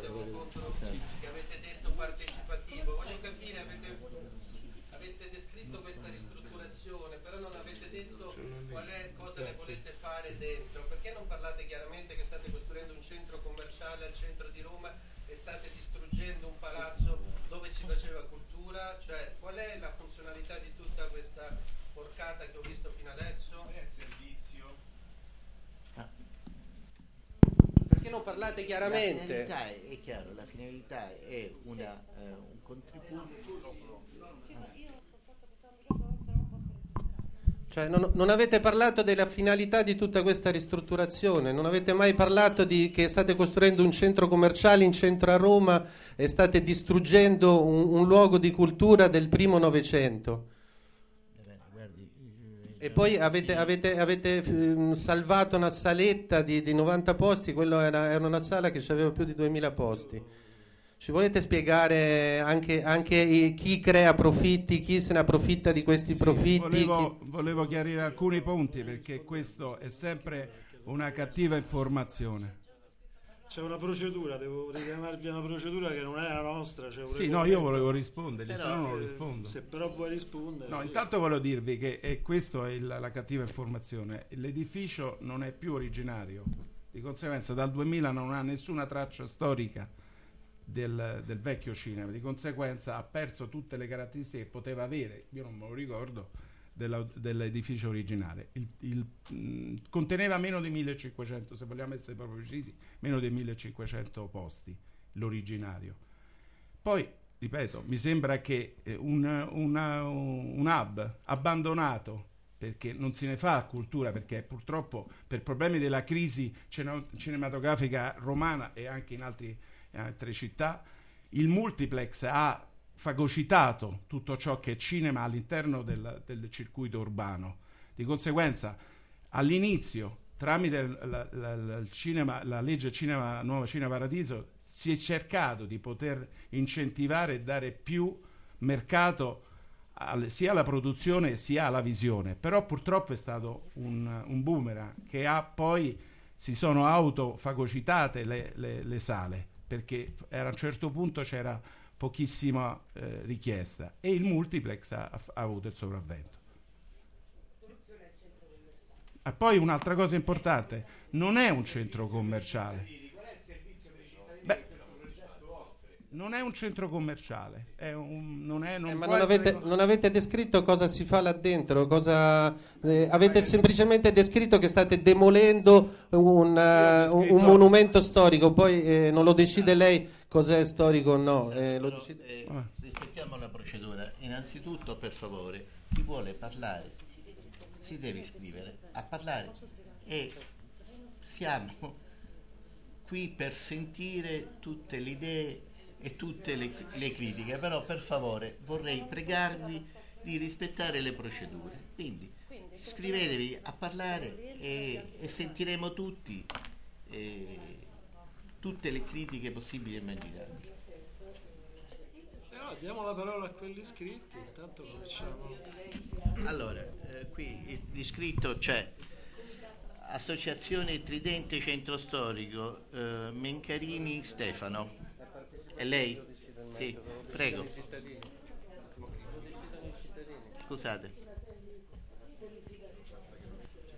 volevo contro che avete detto partecipativo. Voglio capire, avete descritto questa ristrutturazione, però non avete detto cosa ne volete fare dentro. Perché non parlate chiaramente che state costruendo un centro commerciale al centro di Roma e state distruggendo un palazzo dove si faceva cultura? Cioè, qual è la funzionalità di tutta questa porcata che ho visto fino adesso? Perché non parlate chiaramente? La finalità è chiaro, la finalità è un contributo. Cioè, non avete parlato della finalità di tutta questa ristrutturazione, non avete mai parlato di che state costruendo un centro commerciale in centro a Roma e state distruggendo un luogo di cultura del primo Novecento. E poi avete salvato una saletta di 90 posti, quello era una sala che aveva più di 2000 posti. Ci volete spiegare anche chi crea profitti, chi se ne approfitta di questi profitti? Volevo chiarire alcuni punti, perché questo è sempre una cattiva informazione. C'è una procedura, devo richiamarvi una procedura che non è la nostra. Sì, no, io volevo rispondere, se no non rispondo. Se però vuoi rispondere... No, sì. Intanto volevo dirvi che questa è la cattiva informazione. L'edificio non è più originario, di conseguenza dal 2000 non ha nessuna traccia storica del vecchio cinema, di conseguenza ha perso tutte le caratteristiche che poteva avere, io non me lo ricordo, dell'edificio originale. Conteneva meno di 1500, se vogliamo essere proprio precisi, meno di 1500 posti, l'originario. Poi, ripeto, mi sembra che un hub abbandonato, perché non se ne fa cultura, perché purtroppo per problemi della crisi cinematografica romana e anche in altre città, il multiplex ha fagocitato tutto ciò che è cinema all'interno del circuito urbano. Di conseguenza, all'inizio, tramite la legge cinema, Nuovo Cinema Paradiso, si è cercato di poter incentivare e dare più mercato sia alla produzione sia alla visione, però purtroppo è stato un boomerang che poi si sono autofagocitate le sale, perché a un certo punto c'era pochissima richiesta e il multiplex ha avuto il sopravvento. E poi un'altra cosa importante, non è un centro commerciale. Non è un centro commerciale, non avete descritto cosa si fa là dentro, avete semplicemente descritto che state demolendo un monumento storico, poi non lo decide lei cos'è storico o no. Rispettiamo la procedura. Innanzitutto, per favore, chi vuole parlare si deve iscrivere a parlare e siamo qui per sentire tutte le idee e tutte le critiche, però per favore vorrei pregarvi di rispettare le procedure, quindi iscrivetevi a parlare e sentiremo tutti tutte le critiche possibili e immaginabili. Diamo la parola a quelli iscritti, intanto cominciamo. Allora, qui l'iscritto c'è Associazione Tridente Centro Storico, Mencarini Stefano. È lei? Sì, prego. Scusate.